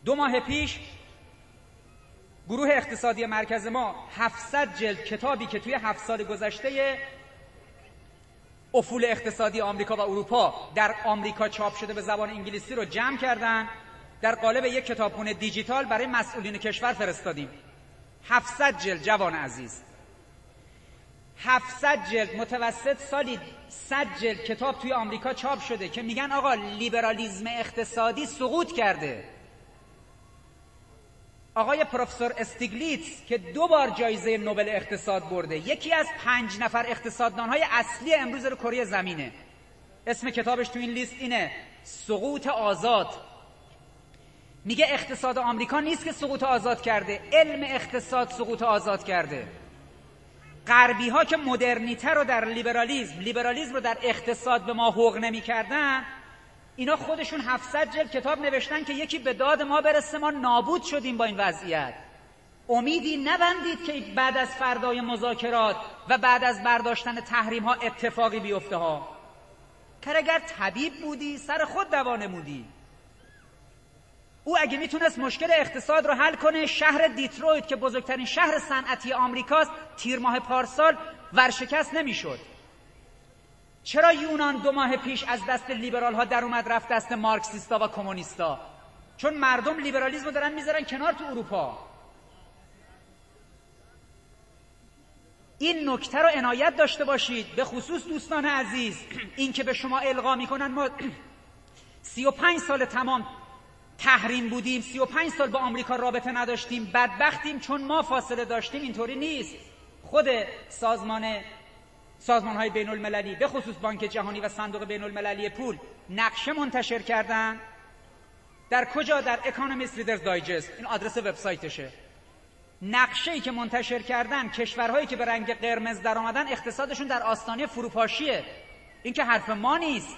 2 ماه پیش گروه اقتصادی مرکز ما 700 جلد کتابی که توی 7 سال گذشته افول اقتصادی آمریکا و اروپا در آمریکا چاپ شده به زبان انگلیسی رو جمع کردن، در قالب یک کتابخونه دیجیتال برای مسئولین کشور فرستادیم. 700 جلد جوان عزیز، 700 جلد، متوسط سالی 100 جلد کتاب توی آمریکا چاپ شده که میگن آقا لیبرالیسم اقتصادی سقوط کرده. آقای پروفسور استیگلیتز که 2 بار جایزه نوبل اقتصاد برده، یکی از 5 نفر اقتصاددانهای اصلی امروز کره زمینه، اسم کتابش تو این لیست اینه، سقوط آزاد. میگه اقتصاد آمریکا نیست که سقوط آزاد کرده، علم اقتصاد سقوط آزاد کرده. غربی ها که مدرنیته رو در لیبرالیسم رو در اقتصاد به ما حقوق نمی کردن، اینا خودشون 700 جلد کتاب نوشتن که یکی به داد ما برسه، ما نابود شدیم با این وضعیت. امیدی نبندید که بعد از فردای مذاکرات و بعد از برداشتن تحریم ها اتفاقی بیفته ها. که اگر طبیب بودی سر خود دوا نمودی. او اگه میتونست مشکل اقتصاد رو حل کنه، شهر دیترویت که بزرگترین شهر صنعتی آمریکاست تیر ماه پارسال ورشکست نمیشد. چرا یونان 2 ماه پیش از دست لیبرال ها در اومد رفت دست مارکسیستا و کمونیستا؟ چون مردم لیبرالیسم رو دارن میذارن کنار تو اروپا. این نکته رو عنایت داشته باشید، به خصوص دوستان عزیز. این که به شما القا میکنن ما 35 سال تمام تحریم بودیم، 35 سال با آمریکا رابطه نداشتیم، بدبختیم چون ما فاصله داشتیم، اینطوری نیست. خود سازمان‌های بین‌المللی به خصوص بانک جهانی و صندوق بین‌المللی پول نقشه منتشر کردن. در کجا؟ در اکونومیست ریدرز دایجست، این آدرس وبسایتشه. نقشه‌ای که منتشر کردن، کشورهایی که به رنگ قرمز در آمدن اقتصادشون در آستانه فروپاشیه. این که حرف ما نیست.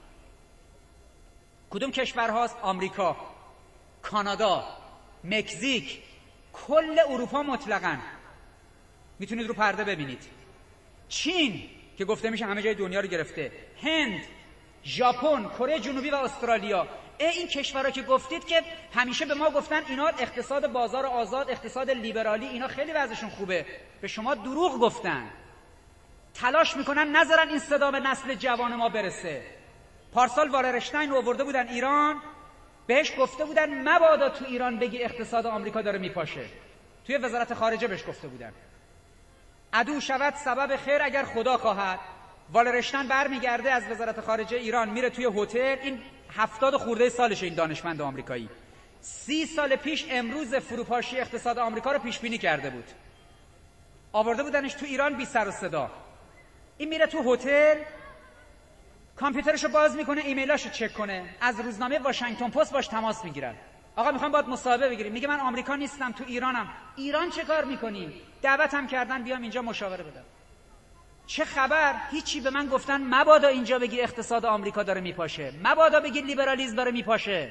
کدوم کشورهاست؟ آمریکا، کانادا، مکزیک، کل اروپا مطلقاً. میتونید رو پرده ببینید. چین که گفته میشه همه جای دنیا رو گرفته، هند، ژاپن، کره جنوبی و استرالیا. این کشورها که گفتید که همیشه به ما گفتن اینا اقتصاد بازار آزاد، اقتصاد لیبرالی، اینا خیلی وضعشون خوبه. به شما دروغ گفتن. تلاش میکنن نذارن این صدا به نسل جوان ما برسه. پارسال والرشتاین رو آورده بودن ایران، بهش گفته بودن مبادا تو ایران بگی اقتصاد آمریکا داره میپاشه. توی وزارت خارجه بهش گفته بودن عدو شود سبب خیر اگر خدا خواهد. والرشتاین برمیگرده از وزارت خارجه ایران، میره توی هتل. این 70 خورده سالشه این دانشمند آمریکایی. 30 سال پیش امروز فروپاشی اقتصاد آمریکا رو پیش بینی کرده بود. آورده بودنش تو ایران بی سر و صدا. این میره تو هتل، کامپیوترشو باز میکنه، ایمیلاشو چک کنه، از روزنامه واشنگتن پست باش تماس میگیرن. آقا میخوام باهات مصاحبه بگیریم. میگه من آمریکا نیستم، تو ایرانم. ایران چه کار میکنی؟ دعوتم کردن بیام اینجا مشاوره بدم. چه خبر؟ هیچی. به من گفتن مبادا اینجا بگی اقتصاد آمریکا داره میپاشه، مبادا بگی لیبرالیسم داره میپاشه.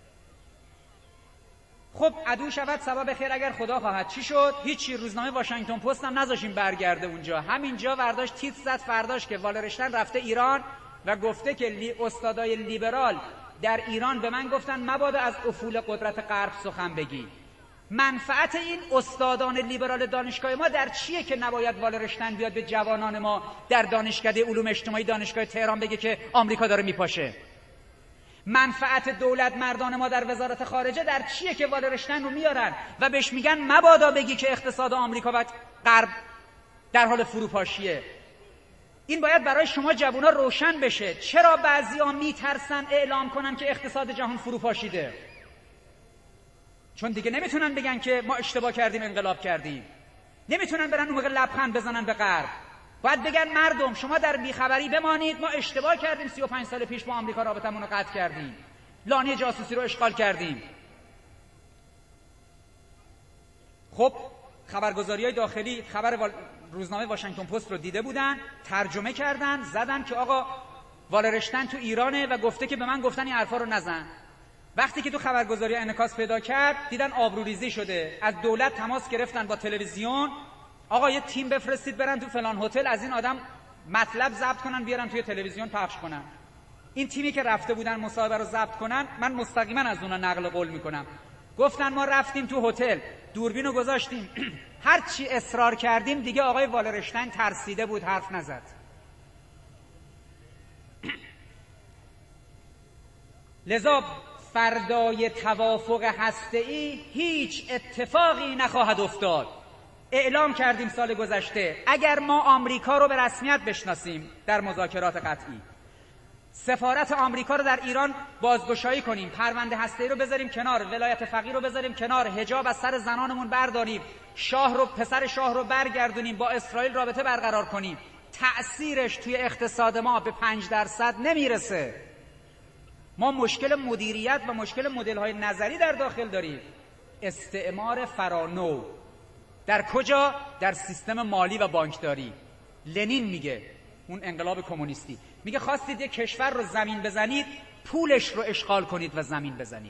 خب عدو شود سبب خیر اگر خدا خواهد. چی شد؟ هیچی. روزنامه واشنگتن پست هم نذاشیم برگرده اونجا، همینجا برداشت تیتر زد فرداش که والرشتاین رفته ایران و گفته که استادای لیبرال در ایران به من گفتن مبادا از افول قدرت غرب سخن بگی. منفعت این استادان لیبرال دانشگاه ما در چیه که نباید والرشتاین بیاد به جوانان ما در دانشکده علوم اجتماعی دانشگاه تهران بگه که آمریکا داره میپاشه؟ منفعت دولت مردان ما در وزارت خارجه در چیه که والرشتاین رو میارن و بهش میگن مبادا بگی که اقتصاد آمریکا و غرب در حال فروپاشیه؟ این باید برای شما جوونا روشن بشه. چرا بعضیا میترسن اعلام کنن که اقتصاد جهان فروپاشیده؟ چون دیگه نمیتونن بگن که ما اشتباه کردیم، انقلاب کردیم. نمیتونن برن اون موقع لبخند بزنن به غرب. باید بگن مردم شما در بیخبری بمانید، ما اشتباه کردیم، 35 سال پیش با آمریکا رابطمون رو قطع کردیم، لانه جاسوسی رو اشغال کردیم. خب خبرگزاری‌های داخلی خبر روزنامه واشنگتن پست رو دیده بودن، ترجمه کردن، زدن که آقا والرشتاین تو ایرانه و گفته که به من گفتن این حرفا رو نزن. وقتی که تو خبرگزاری انعکاس پیدا کرد، دیدن آبروریزی شده. از دولت تماس گرفتن با تلویزیون، آقا یه تیم بفرستید برن تو فلان هتل از این آدم مطلب ضبط کنن بیارن توی تلویزیون پخش کنن. این تیمی که رفته بودن مصاحبه رو ضبط کنن، من مستقیما از اونها نقل قول میکنم، گفتن ما رفتیم تو هتل، دوربین رو گذاشتیم، هر چی اصرار کردیم دیگه آقای والرشتاین ترسیده بود، حرف نزد. لذا فردای توافق هسته‌ای هیچ اتفاقی نخواهد افتاد. اعلام کردیم سال گذشته اگر ما آمریکا رو به رسمیت بشناسیم در مذاکرات قطعی، سفارت آمریکا رو در ایران بازگشایی کنیم، پرونده هسته‌ای رو بذاریم کنار، ولایت فقیه رو بذاریم کنار، حجاب از سر زنانمون برداریم، پسر شاه رو برگردونیم، با اسرائیل رابطه برقرار کنیم، تأثیرش توی اقتصاد ما به 5% نمیرسه. ما مشکل مدیریت و مشکل مدل‌های نظری در داخل داریم. استعمار فرانو در کجا؟ در سیستم مالی و بانکداری. لنین میگه، اون انقلاب کمونیستی، میگه خواستید یک کشور رو زمین بزنید، پولش رو اشغال کنید و زمین بزنید.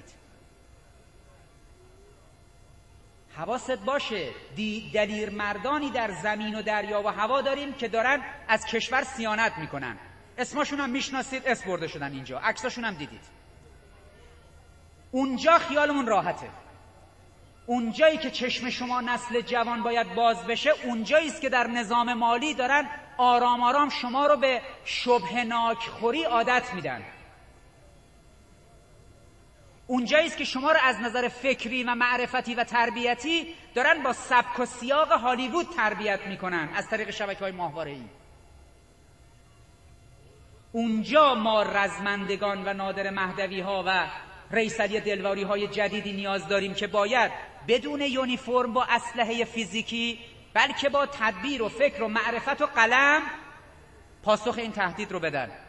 حواست باشه دلیر مردانی در زمین و دریا و هوا داریم که دارن از کشور صیانت میکنن. اسمشون هم میشناسید، اسم برده شدن اینجا، عکساشون هم دیدید. اونجا خیالمون راحته. اونجایی که چشم شما نسل جوان باید باز بشه، اونجایی است که در نظام مالی دارن آرام آرام شما رو به شبهناک خوری عادت میدن. اونجایی است که شما رو از نظر فکری و معرفتی و تربیتی دارن با سبک و سیاق هالیوود تربیت میکنن از طریق شبکه‌های ماهواره‌ای. اونجا ما رزمندگان و نادر مهدوی ها و رئیس علی دلواری های جدیدی نیاز داریم که باید بدون یونیفرم با اسلحه فیزیکی، بلکه با تدبیر و فکر و معرفت و قلم پاسخ این تهدید رو بدن.